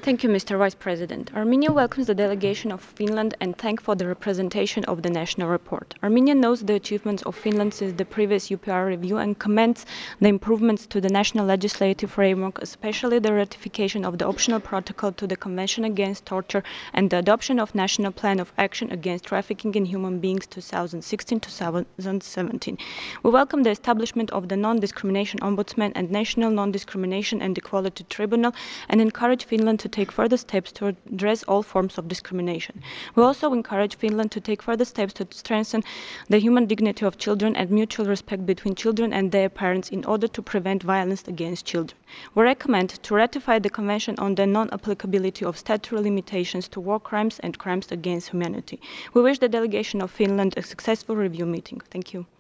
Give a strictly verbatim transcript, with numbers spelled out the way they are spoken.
Thank you, Mister Vice President. Armenia welcomes the delegation of Finland and thanks for the representation of the national report. Armenia knows the achievements of Finland since the previous U P R review and commends the improvements to the national legislative framework, especially the ratification of the optional protocol to the Convention Against Torture and the adoption of National Plan of Action Against Trafficking in Human Beings two thousand sixteen to two thousand seventeen. We welcome the establishment of the Non-Discrimination Ombudsman and National Non-Discrimination and Equality Tribunal and encourage Finland to take further steps to address all forms of discrimination. We also encourage Finland to take further steps to strengthen the human dignity of children and mutual respect between children and their parents in order to prevent violence against children. We recommend to ratify the Convention on the Non-Applicability of Statutory Limitations to War Crimes and Crimes Against Humanity. We wish the delegation of Finland a successful review meeting. Thank you.